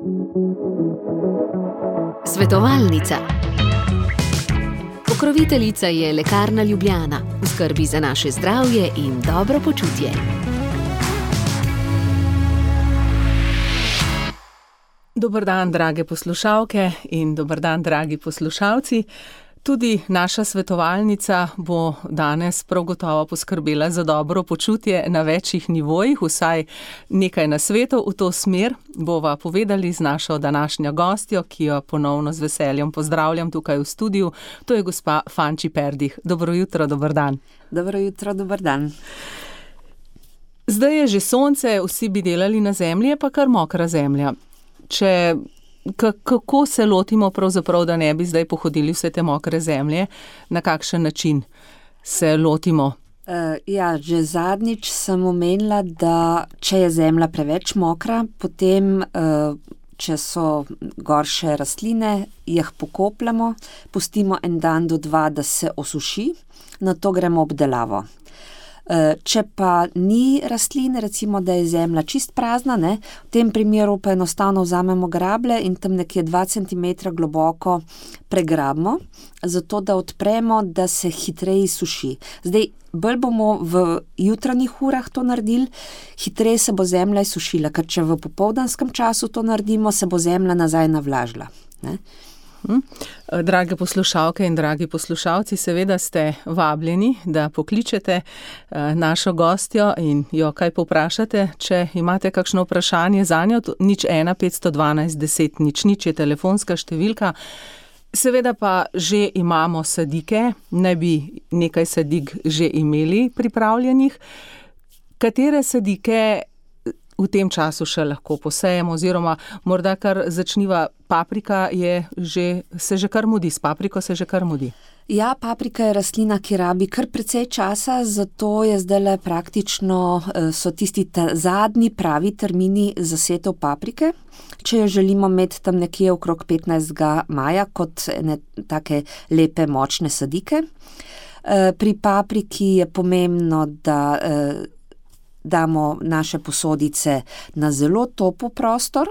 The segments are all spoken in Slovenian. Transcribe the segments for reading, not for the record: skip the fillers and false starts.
Svetovalnica. Pokroviteljica je Lekarna Ljubljana, v skrbi za naše zdravje in dobro počutje. Dober dan, drage poslušalke in dober dan, dragi poslušalci. Tudi naša svetovalnica bo danes prav gotovo poskrbela za dobro počutje na večjih nivojih, vsaj nekaj nasvetov v to smer bova povedali z našo današnjo gostjo, ki jo ponovno z veseljem pozdravljam tukaj v studiu. To je gospa Fanči Perdih. Dobro jutro, dober dan. Dobro jutro, dober dan. Zdaj je že sonce, vsi bi delali na zemlji, je pa kar mokra zemlja. Kako se lotimo pravzaprav, da ne bi zdaj pohodili vse te mokre zemlje? Na kakšen način se lotimo? Že zadnjič sem omenila, da če je zemlja preveč mokra, potem, če so gorše rastline, jih pokopljamo, pustimo en dan do dva, da se osuši, nato gremo obdelavo. Če pa ni rastlin, recimo, da je zemlja čist prazna, v tem primeru pa enostavno vzamemo grablje in tam nekje 2 cm globoko pregrabimo, zato da odpremo, da se hitreje suši. Zdaj, bolj bomo v jutranjih urah to naredili, hitreje se bo zemlja sušila, ker če v popoldanskem času to naredimo, se bo zemlja nazaj navlažila. Drage poslušalke in dragi poslušalci, seveda ste vabljeni, da pokličete našo gostjo in jo kaj povprašate. Če imate kakšno vprašanje zanjo, 01 512 10 00 je telefonska številka. Seveda pa že imamo sadike, naj bi nekaj sadik že imeli pripravljenih. Katere sadike v tem času še lahko posejemo, oziroma morda kar začniva, paprika se že kar mudi, s papriko se že kar mudi. Ja, paprika je rastlina, ki rabi kar precej časa, zato je zdajle praktično so tisti zadnji pravi termini za setev paprike. Če jo želimo imeti tam nekje okrog 15. maja kot ene take lepe, močne sadike. Pri papriki je pomembno, da damo naše posodice na zelo topel prostor,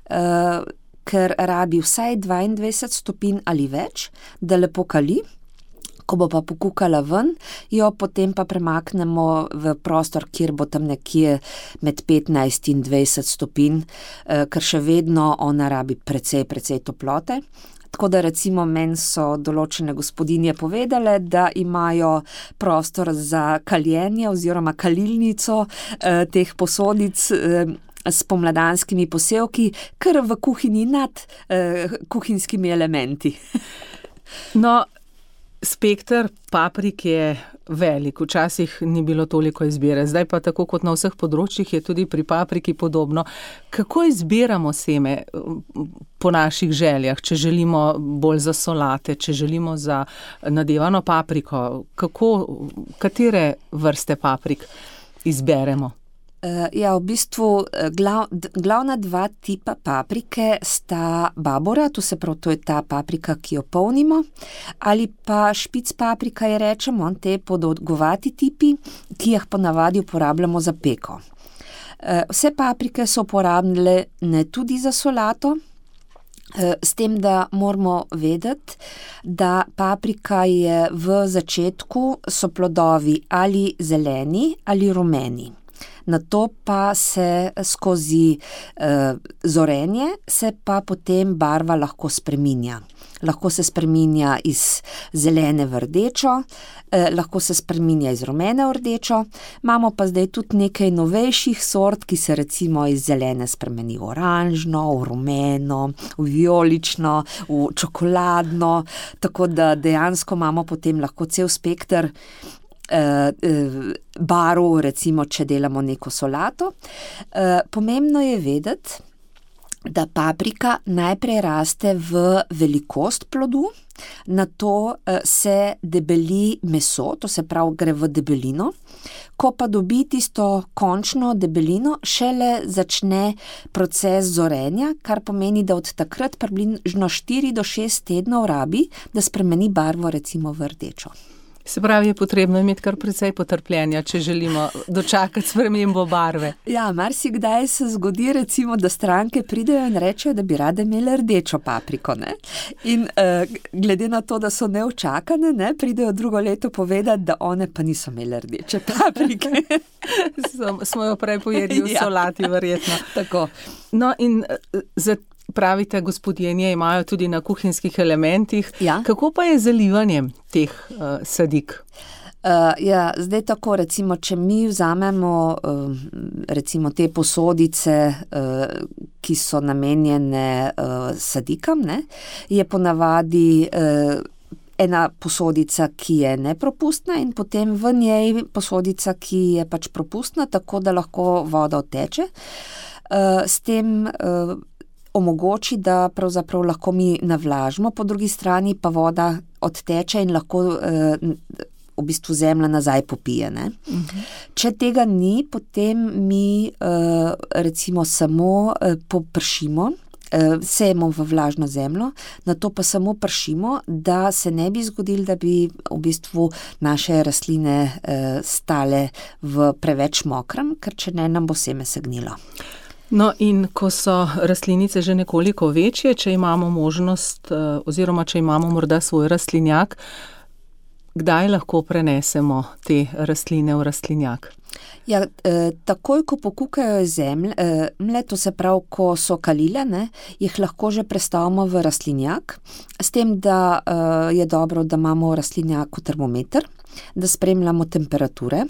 ker rabi vsaj 22 stopinj ali več, da lepo kali. Ko bo pa pokukala ven, jo potem pa premaknemo v prostor, kjer bo tam nekje med 15 in 20 stopinj, ker še vedno ona rabi precej toplote. Tako da recimo meni so določene gospodinje povedale, da imajo prostor za kaljenje oziroma kalilnico teh posodic s pomladanskimi posevki, kar v kuhinji nad kuhinjskimi elementi. No, spekter paprik je velik, včasih ni bilo toliko izbire, zdaj pa tako kot na vseh področjih je tudi pri papriki podobno. Kako izbiramo seme po naših željah, če želimo bolj za solate, če želimo za nadevano papriko? Katere vrste paprik izberemo? V bistvu glavna dva tipa paprike sta babora, to je ta paprika, ki jo polnimo, ali pa špic paprika je rečemo, te podolgovati tipi, ki jih ponavadi uporabljamo za peko. Vse paprike so uporabne tudi za solato, s tem, da moramo vedeti, da paprika je v začetku so plodovi ali zeleni ali rumeni. Nato pa se skozi zorenje se pa potem barva lahko spreminja. Lahko se spreminja iz zelene v rdečo, lahko se spreminja iz rumene v rdečo. Imamo pa zdaj tudi nekaj novejših sort, ki se recimo iz zelene spremeni v oranžno, v rumeno, v vijolično, v čokoladno, tako da dejansko imamo potem lahko cel spekter barv, recimo, če delamo neko solato. Pomembno je vedeti, da paprika najprej raste v velikost plodu, nato se debeli meso, to se pravi gre v debelino. Ko pa dobi tisto končno debelino, šele začne proces zorenja, kar pomeni, da od takrat približno 4 do 6 tednov rabi, da spremeni barvo recimo v rdečo. Se pravi, je potrebno imeti kar precej potrpljenja, če želimo dočakati spremembo barve. Ja, marsikdaj se zgodi, recimo, da stranke pridejo in rečejo, da bi rade imeli rdečo papriko, ne? In glede na to, da so neučakane, ne, pridejo drugo leto povedati, da one pa niso imeli rdeče paprike. Smo jo prej pojedli v solati, verjetno. Tako. No in pravite, gospodjenje imajo tudi na kuhinjskih elementih. Ja. Kako pa je z zalivanjem teh sadik? Zdaj tako, recimo, če mi vzamemo recimo te posodice, ki so namenjene sadikam, ne, je ponavadi ena posodica, ki je nepropustna in potem v njej posodica, ki je pač propustna, tako da lahko voda odteče. S tem omogoči, da pravzaprav lahko mi navlažimo, po drugi strani pa voda odteče in lahko v bistvu zemlja nazaj popije. Ne? Če tega ni, potem mi recimo samo popršimo, sejemo v vlažno zemljo, nato pa samo pršimo, da se ne bi zgodilo, da bi v bistvu naše rastline stale v preveč mokrem, ker če ne, nam bo seme segnilo. No in ko so rastlinice že nekoliko večje, če imamo možnost oziroma če imamo morda svoj rastlinjak, kdaj lahko prenesemo te rastline v rastlinjak? Ja, takoj, ko pokukajo zemlje, to se pravi, ko so kalile, ne, jih lahko že prestavimo v rastlinjak, s tem, da je dobro, da imamo v rastlinjaku termometer, da spremljamo temperature.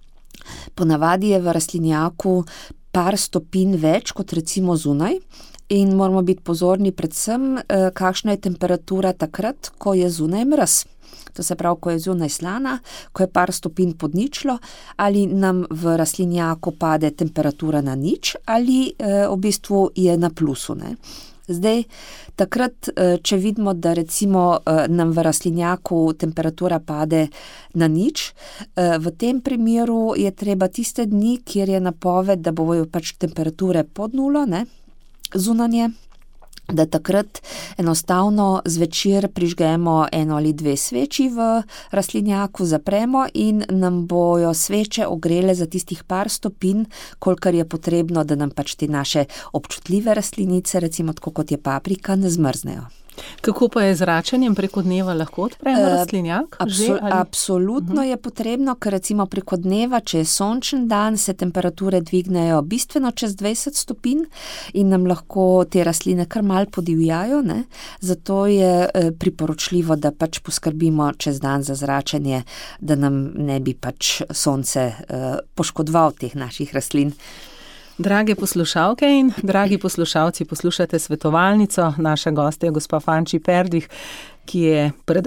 Ponavadi je v rastlinjaku par stopinj več kot recimo zunaj in moramo biti pozorni predvsem, kakšna je temperatura takrat, ko je zunaj mraz. To se pravi, ko je zunaj slana, ko je par stopinj pod ničlo, ali nam v rastlinjaku pade temperatura na nič, ali v bistvu je na plusu. Ne? Zdaj, takrat, če vidimo, da recimo nam v rastlinjaku temperatura pade na nič, v tem primeru je treba tiste dni, kjer je napoved, da bojo pač temperature pod nulo, ne, zunanje, da takrat enostavno zvečer prižgemo 1 ali 2 sveči v rastlinjaku, zapremo in nam bojo sveče ogrele za tistih par stopinj, kolikor je potrebno, da nam pač te naše občutljive rastlinice, recimo tako kot je paprika, ne zmrznejo. Kako pa je z zračenjem preko dneva, lahko odpremo rastlinjak? Absolutno je potrebno, ker recimo preko dneva, če je sončen dan, se temperature dvignejo bistveno čez 20 stopinj in nam lahko te rastline kar malo podivjajo, ne? Zato je priporočljivo, da pač poskrbimo čez dan za zračenje, da nam ne bi pač sonce poškodoval teh naših rastlin. Drage poslušalke in dragi poslušalci, poslušate svetovalnico. Naša gostja je gospa Fanči Perdih, ki je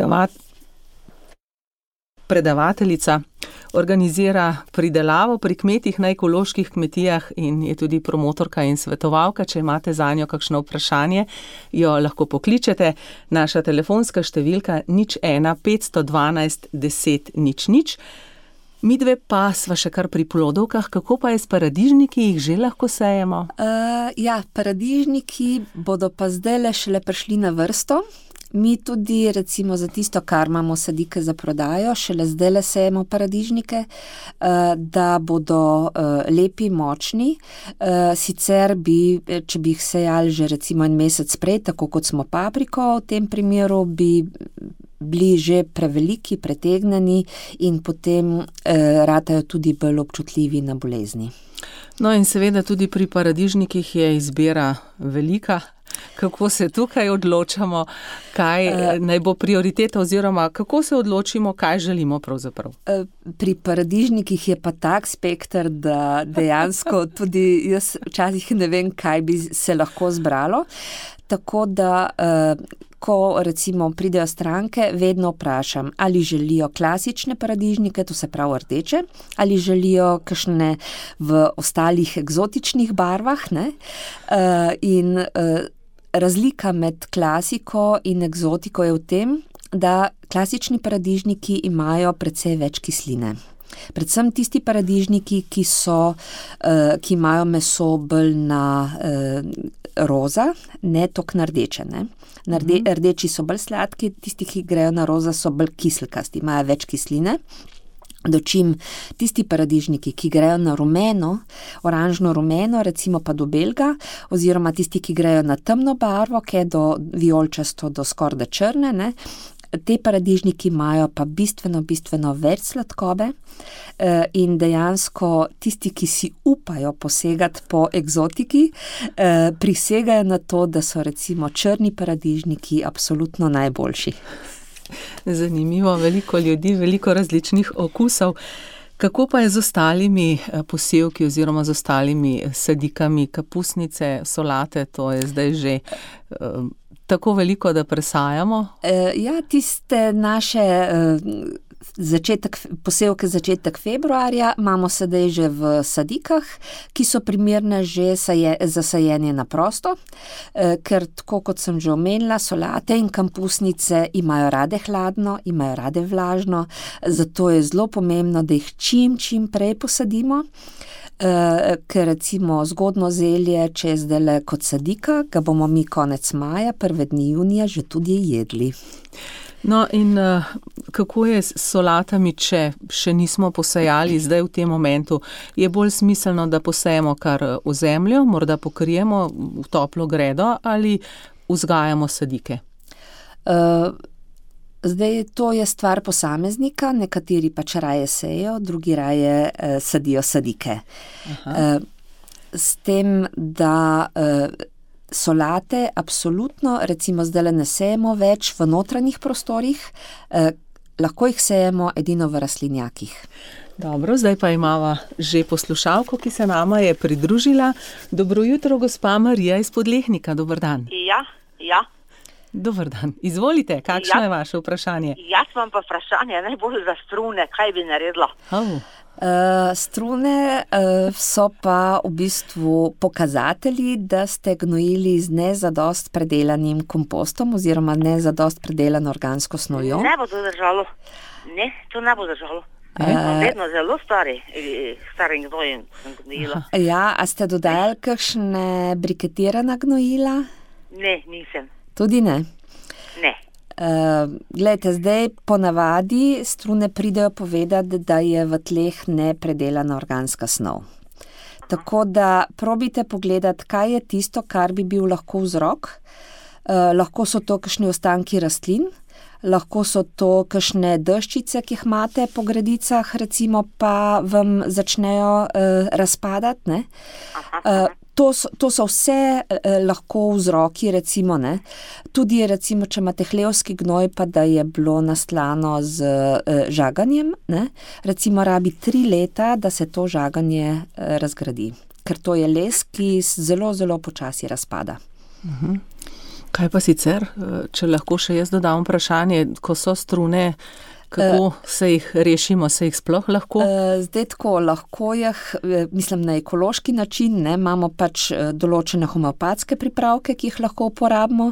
predavateljica, organizira pridelavo pri kmetih na ekoloških kmetijah in je tudi promotorka in svetovalka. Če imate zanjo kakšno vprašanje, jo lahko pokličete. Naša telefonska številka 01 512 10 00. Midve pa sva še kar pri plodovkah. Kako pa je s paradižniki, jih že lahko sejemo? Paradižniki bodo pa zdajle šele prišli na vrsto. Mi tudi recimo za tisto, kar imamo sadike za prodajo, šele zdajle sejemo paradižnike, da bodo lepi, močni. Sicer bi, če bi jih sejali že recimo 1 mesec prej, tako kot smo papriko, v tem primeru bi bili že preveliki, pretegneni in potem ratajo tudi bolj občutljivi na bolezni. No in seveda tudi pri paradižnikih je izbira velika. Kako se tukaj odločamo, kaj naj bo prioriteta oziroma kako se odločimo, kaj želimo pravzaprav? Pri paradižnikih je pa tak spekter, da dejansko tudi jaz včasih ne vem, kaj bi se lahko zbralo. Tako da, ko recimo pridejo stranke, vedno vprašam, ali želijo klasične paradižnike, to se pravi rdeče, ali želijo kakšne v ostalih eksotičnih barvah, ne? In razlika med klasiko in eksotiko je v tem, da klasični paradižniki imajo precej več kisline. Predvsem tisti paradižniki, ki imajo meso bolj na roza, ne toliko na rdeče, ne. Rdeči so bolj sladki, tisti, ki grejo na roza, so bolj kiselkasti, imajo več kisline. Dočim tisti paradižniki, ki grejo na rumeno, oranžno rumeno, recimo pa do belega, oziroma tisti, ki grejo na temno barvo, ki je do vijolčasto, do skoraj črne, ne. Te paradižniki imajo pa bistveno več sladkobe in dejansko tisti, ki si upajo posegati po egzotiki, prisegajo na to, da so recimo črni paradižniki absolutno najboljši. Zanimivo, veliko ljudi, veliko različnih okusov. Kako pa je z ostalimi posevki oziroma z ostalimi sadikami, kapusnice, solate, to je zdaj že tako veliko, da presajamo? Ja, tiste naše posevke začetek februarja imamo sedaj že v sadikah, ki so primerne že za sajenje na prosto, ker tako kot sem že omenila, solate in kapusnice imajo rade hladno, imajo rade vlažno, zato je zelo pomembno, da jih čim prej posadimo. Ker recimo zgodno zelje, če je zdajle kot sadika, ga bomo mi konec maja, prve dni junija že tudi jedli. No in kako je s solatami, če še nismo posejali zdaj v tem momentu? Je bolj smiselno, da posejemo kar v zemljo, morda pokrijemo v toplo gredo ali vzgajamo sadike? Zdaj to je stvar posameznika, nekateri pač raje sejo, drugi raje sadijo sadike. S tem, da solate absolutno, recimo zdajle ne sejemo več v notranjih prostorih, lahko jih sejemo edino v rastlinjakih. Dobro, zdaj pa imava že poslušalko, ki se nama je pridružila. Dobro jutro, gospa Marija iz Podlehnika, dober dan. Ja. Dober dan. Izvolite, kakšno je vaše vprašanje? Jaz imam pa vprašanje najbolj za strune, kaj bi naredila? Strune so pa v bistvu pokazatelji, da ste gnojili z nezadost predelanim kompostom oziroma nezadost predelano organsko snovjo. Ne bo to držalo. Ne, to ne bo držalo. Vedno zelo starim gnojem sem gnojila. Ja, a ste dodajali kakšne briketirana gnojila? Ne, nisem. Tudi ne? Ne. Glejte, zdaj ponavadi strune pridejo povedati, da je v tleh nepredelana organska snov. Tako da probite pogledati, kaj je tisto, kar bi bil lahko vzrok. Lahko so to kakšni ostanki rastlin, lahko so to kakšne deščice, ki jih imate po gredicah, recimo pa vam začnejo razpadati, ne? To so vse lahko vzroki, recimo, ne. Tudi recimo, če imate hlevski gnoj, pa da je bilo nastlano z žaganjem, ne. Recimo rabi 3 leta, da se to žaganje razgradi. Ker to je les, ki zelo počasi razpada. Kaj pa sicer, če lahko še jaz dodam vprašanje, ko so strune, kako se jih rešimo, se jih sploh lahko? Zdaj tako, lahko jih, mislim na ekološki način, ne, imamo pač določene homeopatske pripravke, ki jih lahko uporabimo.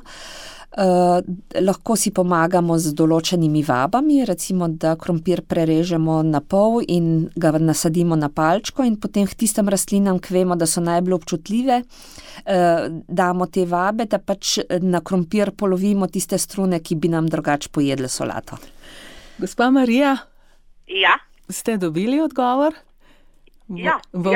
Lahko si pomagamo z določenimi vabami, recimo, da krompir prerežemo na pol in ga nasadimo na palčko in potem k tistem rastlinam, ki vemo, da so najbolj občutljive, damo te vabe, da pač na krompir polovimo tiste strune, ki bi nam drugače pojedle solato. Gospa Marija? Ja. Ste dobili odgovor? Ja.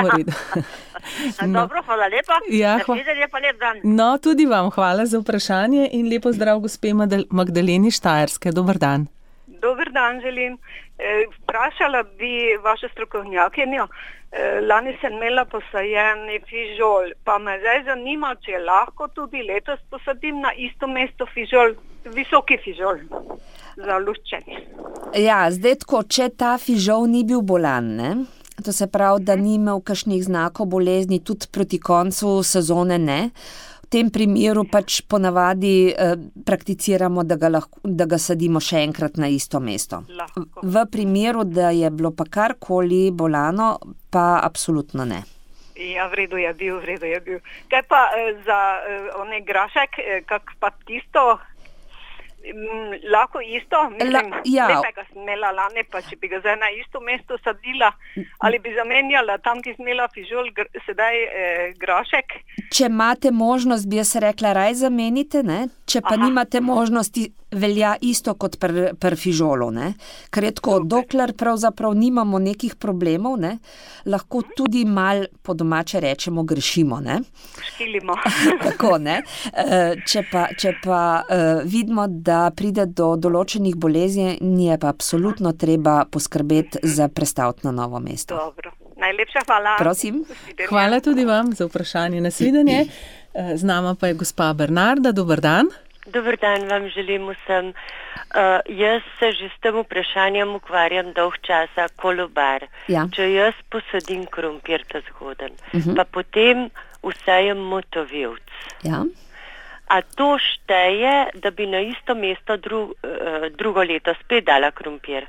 Dobro, hvala lepa. Nasvidenje pa lep dan. No, tudi vam hvala za vprašanje in lepo zdrav gospe Magdaleni Štajerske. Dober dan. Dober dan želim. Vprašala bi vaše strokovnjakinjo. Lani sem imela posajeni fižol, pa me zdaj zanima, če lahko tudi letos posadim na isto mesto fižol, visoki fižol za luščenje. Ja, zdaj tako, če ta fižol ni bil bolan, ne? To se pravi, da ni imel kakšnih znakov bolezni, tudi proti koncu sezone ne. V tem primeru pač ponavadi prakticiramo, da ga sadimo še enkrat na isto mesto. V primeru, da je bilo pa karkoli bolano, pa absolutno ne. Ja, v redu je bil. Kaj pa za onaj grašek, kak pa tisto Lahko isto, mislim, ja. lepega sem imela lani, pa če bi ga zdaj na isto mesto sadila, ali bi zamenjala tam, ki sem imela fižol, sedaj grošek. Če imate možnost, bi jaz rekla, raj zamenite, ne? Če pa nimate možnosti, velja isto kot pri fižolu, ne? Ker je tako, dokler pravzaprav nimamo nekih problemov, ne? Lahko tudi mal po domače rečemo grešimo, ne? Škilimo. Tako, ne? Če pa vidimo, da pride do določenih bolezni, je pa absolutno treba poskrbeti za prestaviti na novo mesto. Dobro. Najlepša hvala. Prosim. Hvala tudi vam za vprašanje. Nasvidenje. Z nama pa je gospa Bernarda. Dober dan. Dober dan vam želim vsem. Jaz se že s tem vprašanjem ukvarjam dolg časa, kolobar. Ja. Če jaz posadim krompir ta zgoden, pa potem vsajem motovilc. Ja. A to šteje, da bi na isto mesto drugo leto spet dala krompir?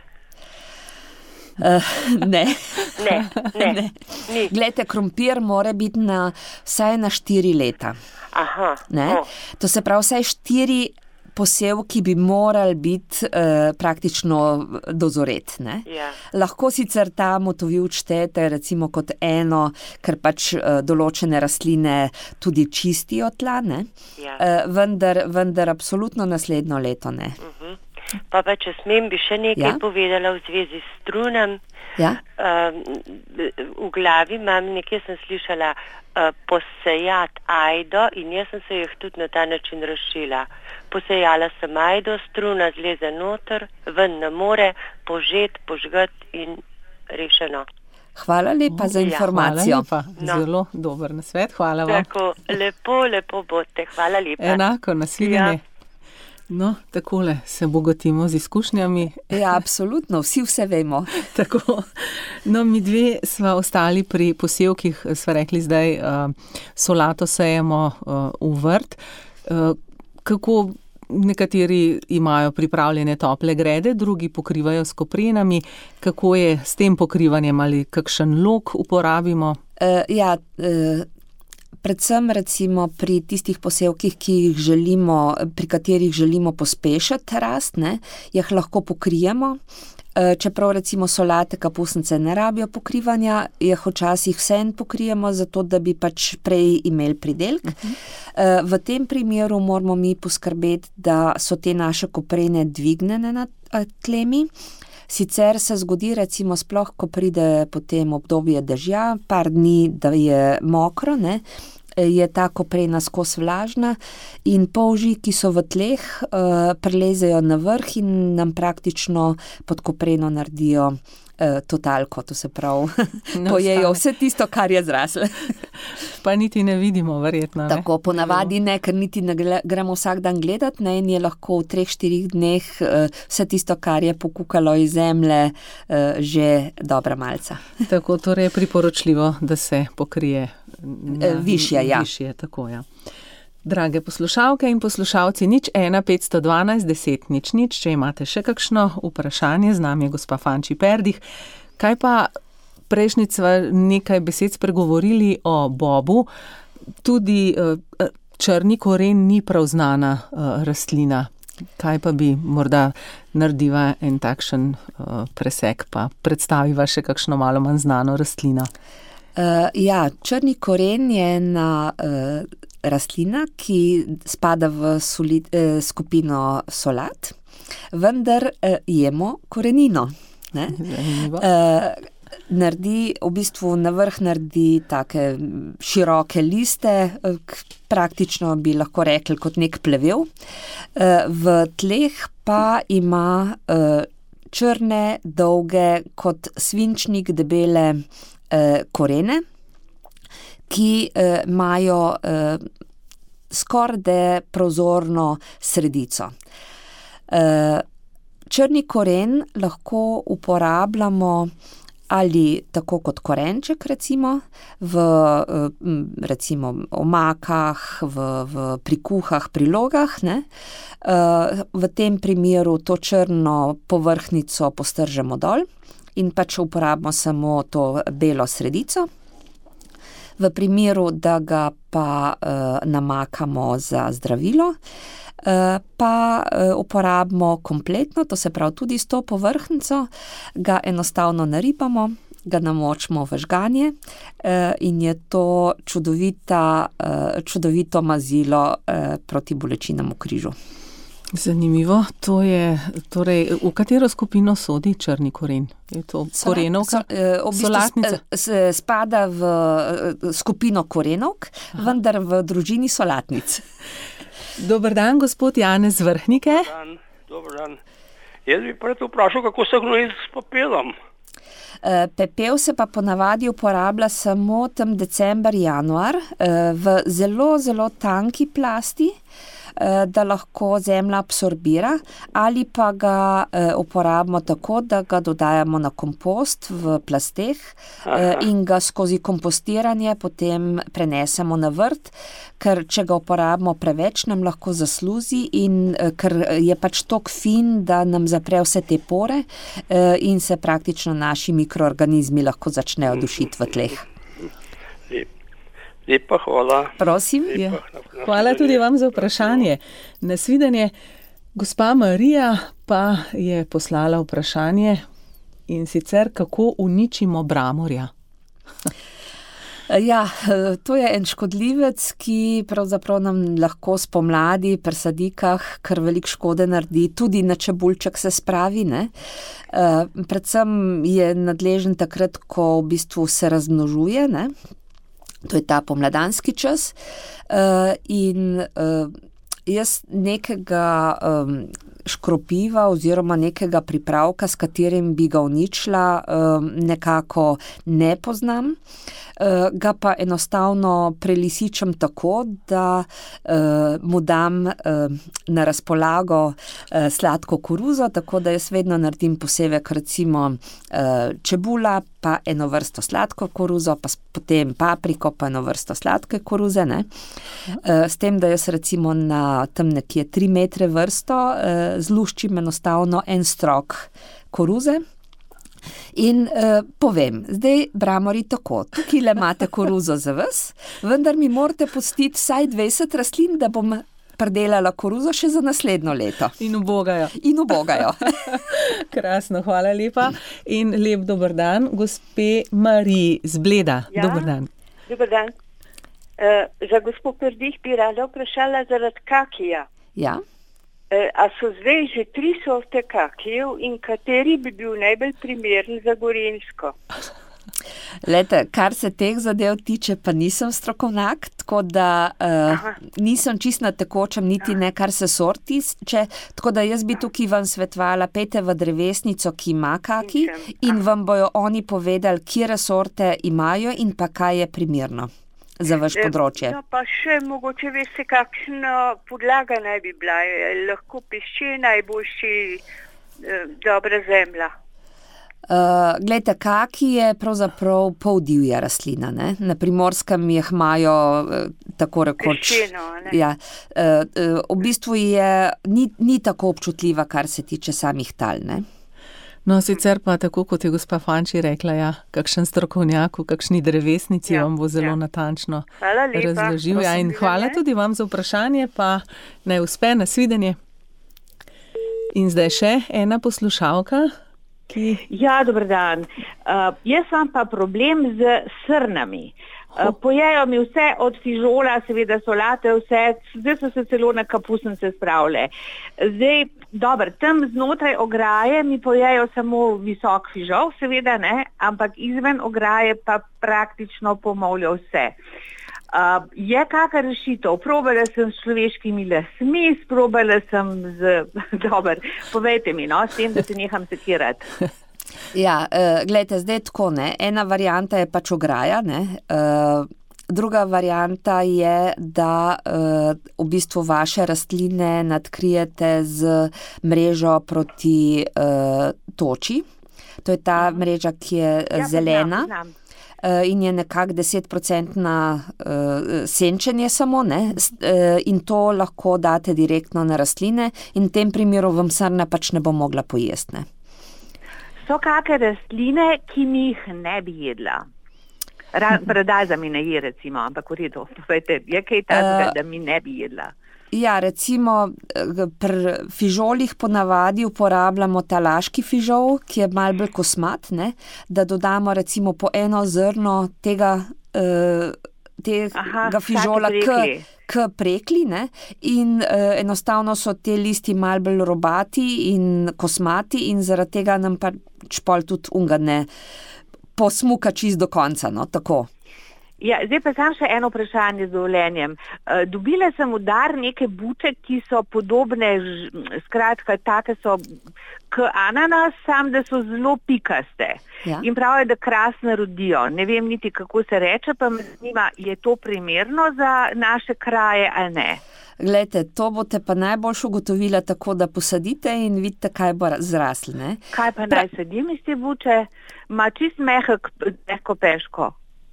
Ne. Ne. Ni. Glejte, krompir mora biti vsaj na 4 leta. Aha. Ne? To se pravi, vsaj 4 posevki bi morali biti praktično dozoret. Ne? Ja. Lahko sicer ta motovilč štejete recimo kot eno, ker pač določene rastline tudi čistijo tla, ne? Ja. Vendar absolutno naslednjo leto ne. Pa če smem, bi še nekaj povedala v zvezi s strunem. Ja? V glavi imam, nekje sem slišala posejati ajdo in jaz sem se jih tudi na ta način rešila. Posejala sem ajdo, struna zleze noter, ven ne more, požet, požgat in rešeno. Hvala lepa za informacijo. Hvala lepa. Zelo dober nasvet. Hvala vam. Tako, lepo bote. Hvala lepa. Enako, nasvidenje. Ja. No, takole se bogatimo z izkušnjami. Ja, absolutno, vse vemo. Tako. No, mi dve sva ostali pri posevkih, sva rekli zdaj, solato sejemo v vrt. Kako nekateri imajo pripravljene tople grede, drugi pokrivajo s koprenami. Kako je s tem pokrivanjem, ali kakšen lok uporabimo? Predvsem recimo pri tistih posevkih, pri katerih želimo pospešiti rast, ne, jih lahko pokrijemo. Čeprav recimo solate, kapusnice ne rabijo pokrivanja, jih včasih vseeno pokrijemo, zato da bi pač prej imeli pridelk. V tem primeru moramo mi poskrbeti, da so te naše koprene dvignjene nad tlemi. Sicer se zgodi, recimo sploh, ko pride potem obdobje dežja, par dni, da je mokro, ne, je ta koprena skozi vlažna in polži, ki so v tleh, prelezejo na vrh in nam praktično pod kopreno naredijo totalko, to se pravi, pojejo vse tisto, kar je zraslo. Pa niti ne vidimo, verjetno. Ne? Tako, ponavadi ne, ker niti ne gremo vsak dan gledati, ne, in je lahko v 3-4 dneh vse tisto, kar je pokukalo iz zemlje, že dobra malca. Tako, torej je priporočljivo, da se pokrije višje, ja. Višje, tako, ja. Drage poslušalke in poslušalci, 01 512 10 00, če imate še kakšno vprašanje, z nami je gospa Fanči Perdih. Kaj pa, prejšnjič sva nekaj besed spregovorili o bobu, tudi črni koren ni prav znana rastlina. Kaj pa bi morda naredila en takšen presek, pa predstaviva še kakšno malo manj znano rastlino? Črni koren je ena rastlina, ki spada v skupino solat, vendar jemo korenino. Ne? V bistvu na vrh naredi take široke liste, praktično bi lahko rekli kot nek plevel. V tleh pa ima črne, dolge, kot svinčnik debele korene, ki imajo skoraj prozorno sredico. Črni koren lahko uporabljamo ali tako kot korenček, recimo, v omakah, pri kuhah, prilogah, ne. V tem primeru to črno povrhnjico postržemo dol in pač uporabimo samo to belo sredico. V primeru, da ga pa namakamo za zdravilo, pa uporabimo kompletno, to se pravi tudi s to povrhnjico, ga enostavno naribamo, ga namočimo v žganje in je to čudovito mazilo proti bolečinam v križu. Zanimivo, to je, torej, v katero skupino sodi črni koren? Je to korenovka? Solatnica? Spada v skupino korenovk, vendar v družini solatnic. Dober dan, gospod Janez Vrhnike. Dober dan. Jaz bi pred vprašal, kako se gnoji s pepelom. Pepel se pa ponavadi uporablja samo tam december, januar, v zelo, zelo tanki plasti, da lahko zemlja absorbira, ali pa ga uporabimo tako, da ga dodajamo na kompost v plasteh in ga skozi kompostiranje potem prenesemo na vrt, ker če ga uporabimo preveč, nam lahko zasluzi in ker je pač tok fin, da nam zapre vse te pore in se praktično naši mikroorganizmi lahko začnejo dušiti v tleh. Lepa hvala. Prosim. Hvala tudi vam za vprašanje. Nasvidenje. Gospa Marija pa je poslala vprašanje, in sicer kako uničimo bramorja. Ja, to je en škodljivec, ki pravzaprav nam lahko spomladi pri sadikah kar veliko škode naredi, tudi na čebulček se spravi, ne. Predvsem je nadležen takrat, ko v bistvu se razmnožuje, ne. To je ta pomladanski čas in jaz nekega škropiva oziroma nekega pripravka, s katerim bi ga uničila, nekako ne poznam. Ga pa enostavno prelisičem tako, da mu dam na razpolago sladko koruzo, tako da jaz vedno naredim posevek, recimo čebula, pa eno vrsto sladko koruzo, pa potem papriko, pa eno vrsto sladke koruze, ne. S tem, da jaz recimo na tam nekje 3 metre vrsto zluščim enostavno en strok koruze. In povem, zdaj bramori tako, tukaj imate koruzo za vas, vendar mi morate pustiti vsaj 20 rastlin, da bom pridelala koruzo še za naslednjo leto. In ubogajo. Krasno, hvala lepa in lep dober dan, gospe Mariji z Bleda. Ja, dober dan. Dober dan. Za gospod Perdih bi rada vprašala zaradi kakija. Ja. A so zdaj že 3 sorte kakijev in kateri bi bil najbolj primeren za Gorenjsko? Lejte, kar se teh zadev tiče, pa nisem strokovnjak, tako da nisem čisto na tekočem, niti ne kar se sort tiče, tako da jaz bi tukaj vam svetovala, pejte v drevesnico, ki ima kaki in vam bojo oni povedali, kjere sorte imajo in pa kaj je primerno za vaš področje. No, pa še mogoče veste, kakšna podlaga naj bi bila, lahko peščena, najboljši dobra zemlja. Glejte, kaki je pravzaprav poldivja rastlina, ne? Na Primorskem jih imajo tako rekoč. Peščeno, ne? Ja, v bistvu ni tako občutljiva, kar se tiče samih tal, ne? No, sicer pa tako, kot je gospa Fanči rekla, ja, kakšen strokovnjak v kakšni drevesnici vam bo zelo natančno razložil. Ja, in hvala tudi vam za vprašanje, pa naj uspe, nasvidenje. In zdaj še ena poslušalka, ki... Ja, dober dan. Jaz imam pa problem z srnami. Pojejo mi vse od fižola, seveda solate, vse, zdaj so se celo na kapusnice spravile. Zdaj, dobro, tam znotraj ograje mi pojejo samo visok fižol, seveda ne, ampak izven ograje pa praktično pomolijo vse. Je kakšna rešitev? Probala sem s človeškimi lasmi, probala sem dobro, povejte mi, no, s tem, da se neham sekirati. Ja, gledajte, zdaj tako, ne, ena varianta je pač ograja, ne, druga varianta je, da v bistvu vaše rastline nadkrijete z mrežo proti toči, to je ta mreža, ki je zelena. In je nekako 10% senčenje samo, ne, in to lahko date direktno na rastline in v tem primeru vam srna pač ne bo mogla pojesti, ne. So kakšne rastline, ki mi jih ne bi jedla? Paradiza mi ne je, recimo, ampak v redu. Povejte, je kaj takega, da mi ne bi jedla? Ja, recimo pri fižolih ponavadi uporabljamo ta laški fižol, ki je malo bolj kosmat, ne? Da dodamo recimo po eno zrno tega fižola k prekli, ne? In enostavno so te listi malo bolj robati in kosmati in zaradi tega nam pač pol tudi unga ne posmuka čist do konca, no, tako. Ja, zdaj pa sam še eno vprašanje z dovoljenjem. Dobila sem v dar neke buče, ki so podobne, skratka, take so k ananas, sam da so zelo pikaste. Ja. In pravijo, da krasno rodijo. Ne vem niti, kako se reče, pa me zanima, je to primerno za naše kraje ali ne? Glejte, to boste pa najboljš ugotovila tako, da posadite in vidite, kaj bo zraslo, ne? Kaj pa naj sadim iz te buče? Ma čist mehko peško.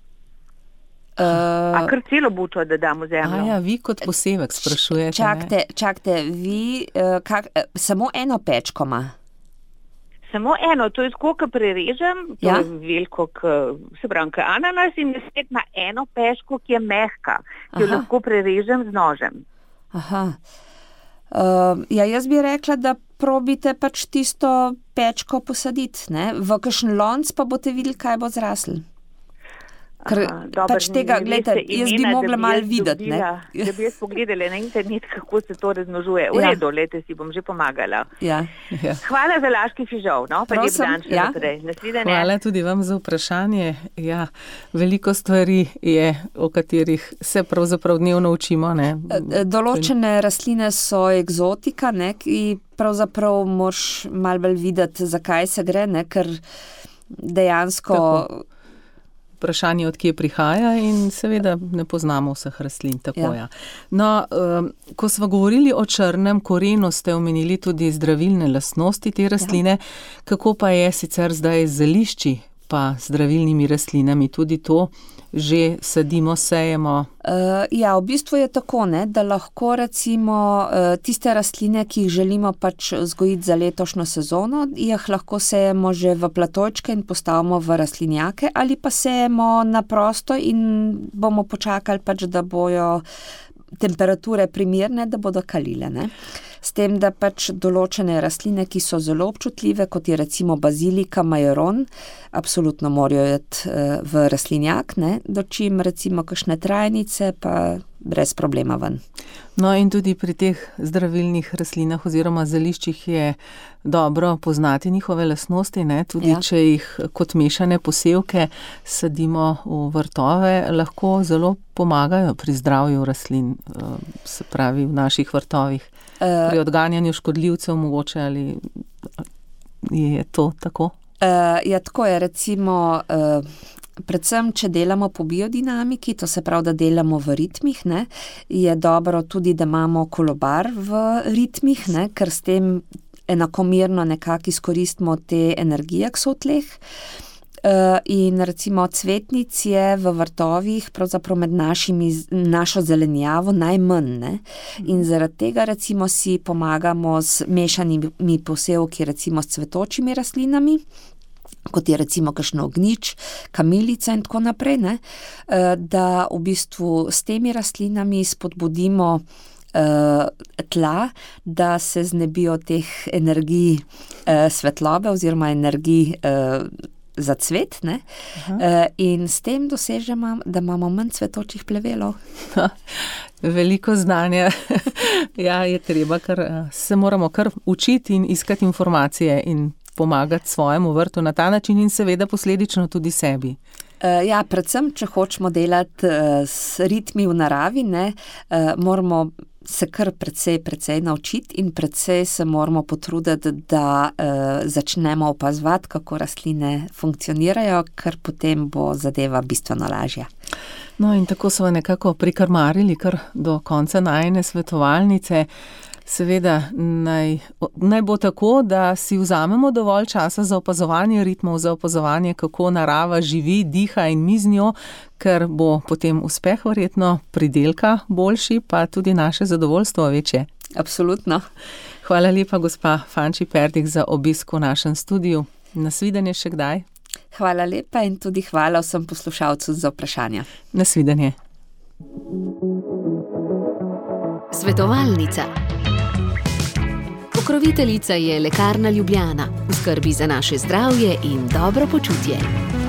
A kar celo bučo, da damo zemljo? Ja, vi kot posevek sprašujete. Čakajte, vi samo eno pečko ima? Samo eno, to je tako, ko prerežem, to je veliko, se pravim, ananas in spet na eno peško, ki je mehka, ki jo lahko prerežem z nožem. Aha. Ja, jaz bi rekla, da probite pač tisto pečko posaditi, ne? V kakšen lonc pa boste videli, kaj bo zraslo. Ker pač tega, gledajte, jaz bi mogla malo videti, ne? Da bi jaz pogledala na internet, kako se to razmnožuje. V redu, lete, si bom že pomagala. Ja. Hvala za laški fižol, no? Pa lep dan še naprej. Nasvidenje. Hvala tudi vam za vprašanje. Ja, veliko stvari je, o katerih se pravzaprav dnevno učimo, ne? Določene rastline so egzotika, ne? Ki pravzaprav moraš malo bolj videti, zakaj se gre, ne? Ker dejansko... Vprašanje, od kje prihaja in seveda ne poznamo vseh rastlin, tako ja. No, ko smo govorili o črnem korenu, ste omenili tudi zdravilne lastnosti te rastline. Kako pa je sicer zdaj z zelišči pa zdravilnimi rastlinami? Tudi to že sadimo, sejemo? Ja, v bistvu je tako, ne, da lahko recimo tiste rastline, ki jih želimo pač vzgojiti za letošnjo sezono, jih lahko sejemo že v platojčke in postavimo v rastlinjake ali pa sejemo na prosto in bomo počakali pač, da bojo temperature primerne, da bodo kalile, ne. S tem, da pač določene rastline, ki so zelo občutljive, kot je recimo bazilika, majoron, absolutno morajo iti v rastlinjak, ne, dočim recimo kakšne trajnice, pa brez problema ven. No in tudi pri teh zdravilnih rastlinah oziroma zeliščih je dobro poznati njihove lastnosti, ne, tudi če jih kot mešane posevke sadimo v vrtove, lahko zelo pomagajo pri zdravju rastlin, se pravi v naših vrtovih. Pri odganjanju škodljivcev mogoče, ali je to tako? Ja, tako je, recimo, predvsem, če delamo po biodinamiki, to se pravi, da delamo v ritmih, ne, je dobro tudi, da imamo kolobar v ritmih, ne, ker s tem enakomerno nekako izkoristimo te energije, ki so v tleh. In recimo cvetnic je v vrtovih pravzaprav med našo zelenjavo najmanj, ne? In zaradi tega recimo si pomagamo z mešanimi posevki recimo s cvetočimi rastlinami, kot je recimo kakšno ognjič, kamilica in tako naprej, ne? Da v bistvu s temi rastlinami spodbudimo tla, da se znebijo teh energij svetlobe oziroma energij za cvet, ne? In s tem dosežemo, da imamo manj cvetočih plevelov. Veliko znanja. Ja, je treba, ker se moramo kar učiti in iskati informacije in pomagati svojemu vrtu na ta način in seveda posledično tudi sebi. Ja, predvsem, če hočemo delati s ritmi v naravi, ne, moramo se kar precej naučiti in precej se moramo potruditi, da začnemo opazovati, kako rastline funkcionirajo, ker potem bo zadeva bistveno lažja. No in tako so nekako prikrmarili kar do konca najine svetovalnice. Seveda, naj bo tako, da si vzamemo dovolj časa za opazovanje ritmov, za opazovanje, kako narava živi, diha in mi z njo, ker bo potem uspeh verjetno pridelka boljši, pa tudi naše zadovoljstvo večje. Absolutno. Hvala lepa, gospa Fanči Perdik, za obisk v našem studiu. Nasvidenje še kdaj? Hvala lepa in tudi hvala vsem poslušalcem za vprašanja. Nasvidenje. Svetovalnica. Pokroviteljica je Lekarna Ljubljana v skrbi za naše zdravje in dobro počutje.